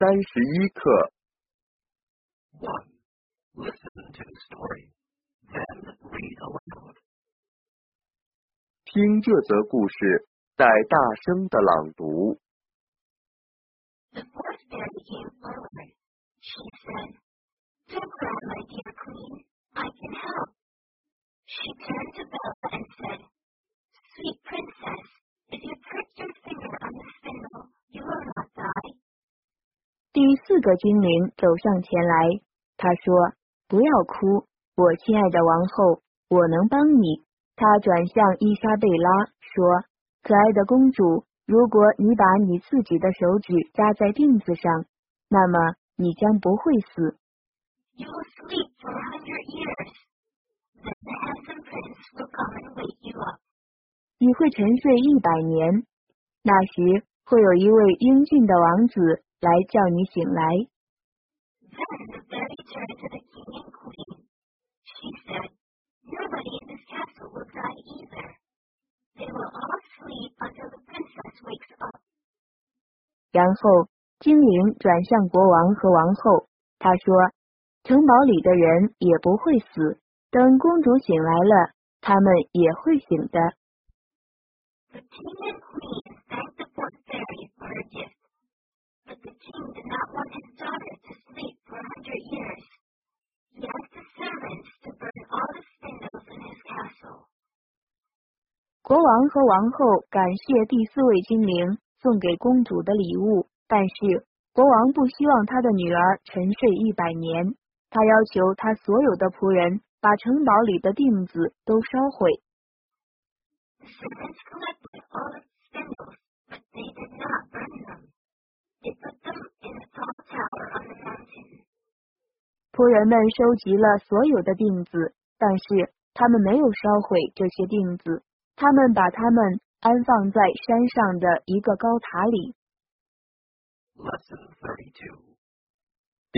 31课。 1. Listen to the story, then read aloud. 听这则故事，再大声地朗读。 The fourth fairy came forward. She said, "Don't cry, my dear queen. I can help." She turned to Bella and said, "Sweet princess, if you prick your finger on the spindle, you will not die." 第4个精灵走上前来，他说：“不要哭，我亲爱的王后，我能帮你。”他转向伊莎贝拉说：“可爱的公主，如果你把你自己的手指扎在钉子上，那么你将不会死。” You will sleep for 100 years. Then the handsome prince will come and wake you up. 你会沉睡100年，那时会有一位英俊的王子来叫你醒来。 Then the fairy turned to the king and queen. She said, "Nobody in this castle will die either. They will all sleep until the princess wakes up." 然后精灵转向国王和王后，他说：“城堡里的人也不会死，等公主醒来了，他们也会醒的。” The king and queen thanked the fourth fairy for her gift, but the king did not want his daughter to sleep for 100 years. He asked his servants to burn all the spindles in his castle. 国王和王后感谢第4位精灵送给公主的礼物，但是国王不希望他的女儿沉睡100年，他要求他所有的仆人把城堡里的钉子都烧毁。 The servants collected all the spindles, but they did not burn them. They put them in a tall tower on the mountain. 仆人们收集了所有的钉子，但是他们没有烧毁这些钉子，他们把它们安放在山上的一个高塔里。 Lesson 32.